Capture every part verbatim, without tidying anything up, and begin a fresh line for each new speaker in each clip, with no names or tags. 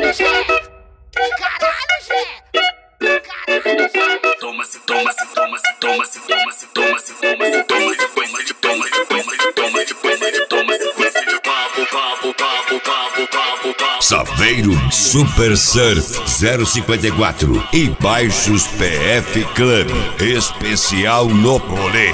Caralho, Gé! Caralho, Gé! Caralho, Gé!
Toma-se, toma-se, toma-se, toma-se, toma-se, toma-se, toma-se, toma de toma de toma de toma de toma de toma de toma sequência de papo, papo, papo, papo, papo, papo.
Saveiro Super Surf zero cinquenta e quatro e Baixos P F Club, especial no rolê.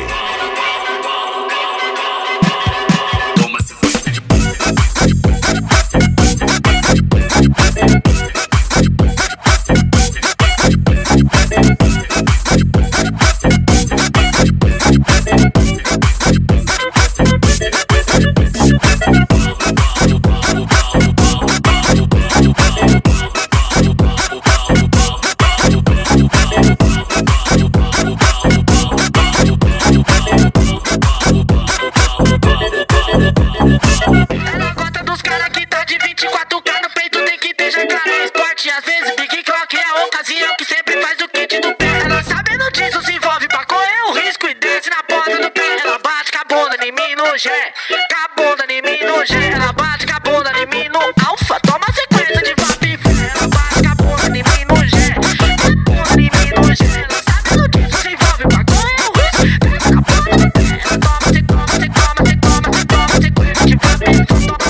Ela gosta dos cara que tá de vinte e quatro K no peito, tem que ter jacaré. Esporte, às vezes Big Clock é a ocasião que sempre faz o kit do pé. Ela sabendo disso se envolve pra correr o risco e desce na ponta do pé. Ela bate com a bunda em mim no Gé, com a bunda em mim no Gé. Ela bate com a bunda em mim no Alfa, toma sequência de vap e fé. Ela bate com a bunda em mim no Gé, com a bunda em mim no Gé. Ela sabendo disso se envolve pra correr o risco, desce na ponta do pé. Ela toma, se toma, se toma, se toma, se toma sequência de vap e fé.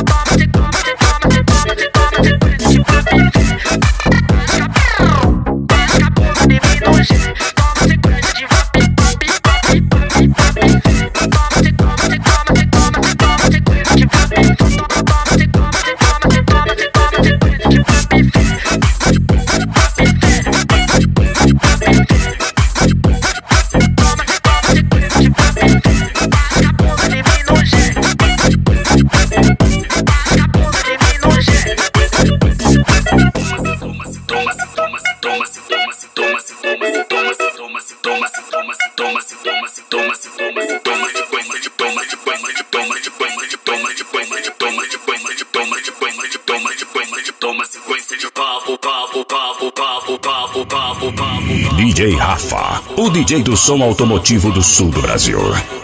D J Rafa, o D J do som automotivo do sul do Brasil.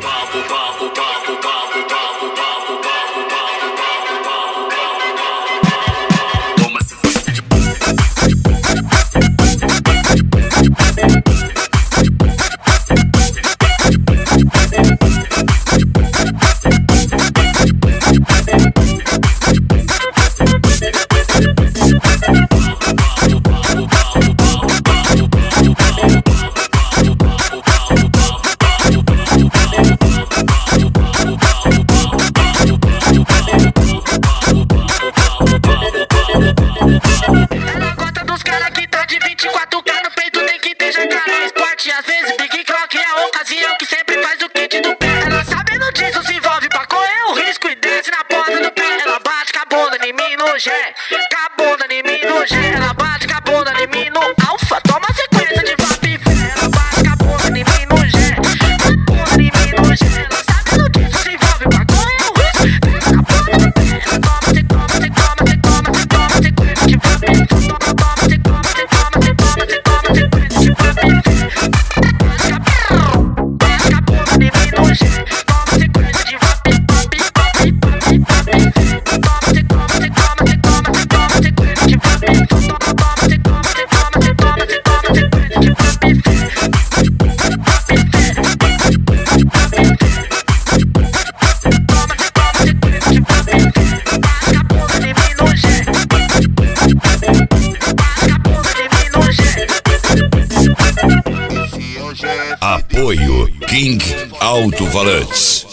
Ela gosta dos cara que tá de vinte e quatro K no peito, tem que ter jacaré. Esporte, às vezes Big Clock é a ocasião que sempre faz o kit do pé. Ela sabendo disso se envolve pra correr o risco e desce na ponta do pé. Ela bate com a bunda em mim no Gé, com a bunda em mim no Gé. Ela bate com a bunda em mim no Alfa, toma sequência de vap e fé. Ela bate com a bunda em mim no Gé, com a bunda em mim no Gé. Ela sabendo disso se envolve pra correr o risco, desce na ponta do pé. Ela toma, se toma, se toma, se toma, se toma sequência de vap e fé.
Apoio King Alto-Falantes.